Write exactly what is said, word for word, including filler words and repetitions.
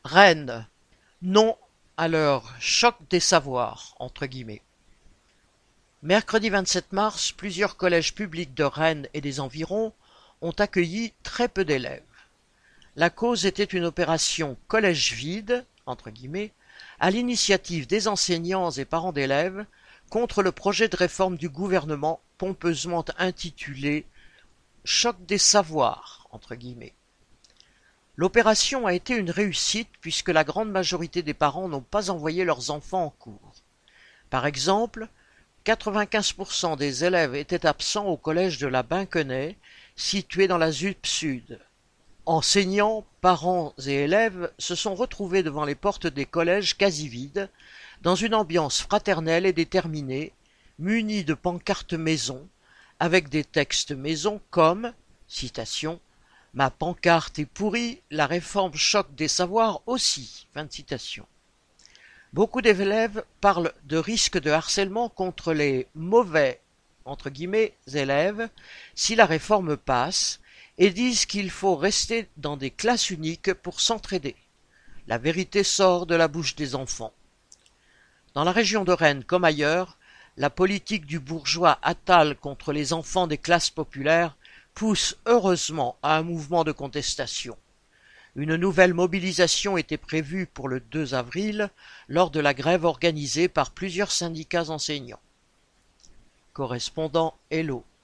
Rennes, non à leur choc des savoirs, entre guillemets. Mercredi vingt-sept mars, plusieurs collèges publics de Rennes et des environs ont accueilli très peu d'élèves. La cause était une opération collège vide, entre guillemets, à l'initiative des enseignants et parents d'élèves contre le projet de réforme du gouvernement pompeusement intitulé Choc des savoirs, entre guillemets. L'opération a été une réussite puisque la grande majorité des parents n'ont pas envoyé leurs enfants en cours. Par exemple, quatre-vingt-quinze pour cent des élèves étaient absents au collège de la Binquenay, situé dans la Z U P Sud. Enseignants, parents et élèves se sont retrouvés devant les portes des collèges quasi vides, dans une ambiance fraternelle et déterminée, munis de pancartes maison, avec des textes maison comme, citation, « Ma pancarte est pourrie, la réforme choc des savoirs aussi ». Fin de citation. Beaucoup d'élèves parlent de risque de harcèlement contre les mauvais entre guillemets élèves si la réforme passe et disent qu'il faut rester dans des classes uniques pour s'entraider. La vérité sort de la bouche des enfants. Dans la région de Rennes comme ailleurs, la politique du bourgeois Attal contre les enfants des classes populaires pousse heureusement à un mouvement de contestation. Une nouvelle mobilisation était prévue pour le deux avril lors de la grève organisée par plusieurs syndicats enseignants. Correspondant Hello.